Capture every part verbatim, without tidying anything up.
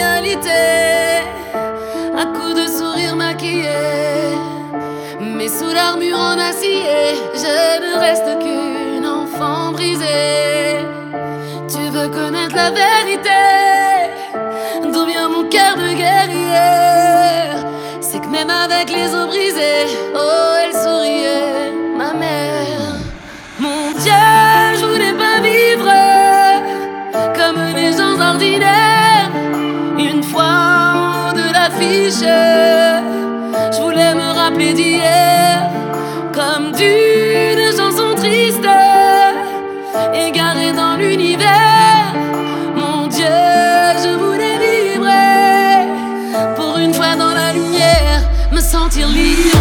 réalité, à coups de sourire maquillé, mais sous l'armure en acier, je ne reste qu'une enfant brisée. Tu veux connaître la vérité, d'où vient mon cœur de guerrière? C'est que même avec les os brisés, oh elle souriait, ma mère. Mon Dieu, je voulais pas vivre comme les gens ordinaires. Une fois en haut de l'affiche, je voulais me rappeler d'hier, comme d'une chanson triste, égarée dans l'univers. Mon Dieu, je voulais vibrer, pour une fois dans la lumière, me sentir libre.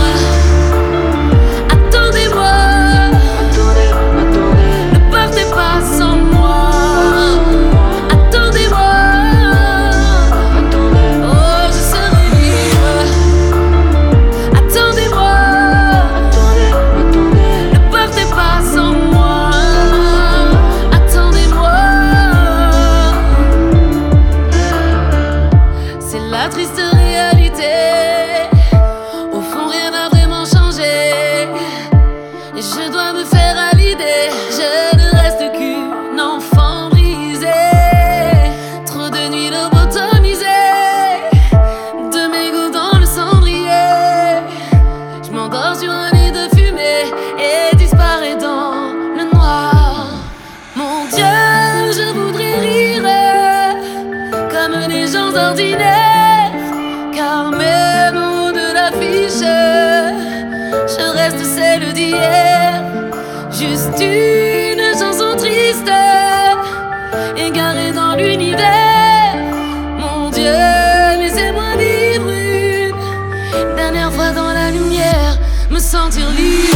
Triste réalité, au fond rien n'a vraiment changé. Je dois me faire à l'idée, je ne reste qu'une enfant brisée. Trop de nuits lobotomisées, de mes goûts dans le cendrier. Je m'endors sur un lit de fumée et disparais dans le noir. Mon Dieu, je voudrais rire comme les gens ordinaires, car même en haut de l'affiche, je reste celle d'hier. Juste une chanson triste, égarée dans l'univers. Mon Dieu, laissez-moi vivre une dernière fois dans la lumière, me sentir libre.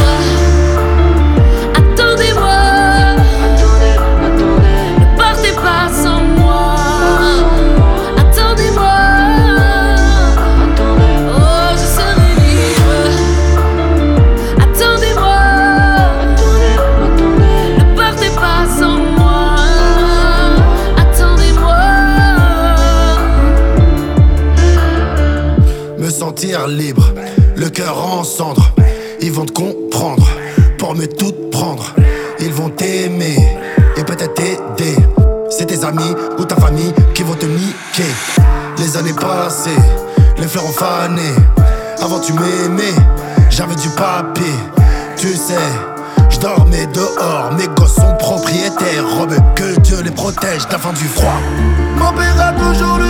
Sentir libre, le cœur en cendre. Ils vont te comprendre, pour mieux tout prendre. Ils vont t'aimer et peut-être t'aider. C'est tes amis ou ta famille qui vont te niquer. Les années passées, les fleurs ont fané. Avant tu m'aimais, j'avais du papier. Tu sais, je dormais dehors, mes gosses sont propriétaires. Robe, que Dieu les protège de la fin du froid. Mon père a toujours le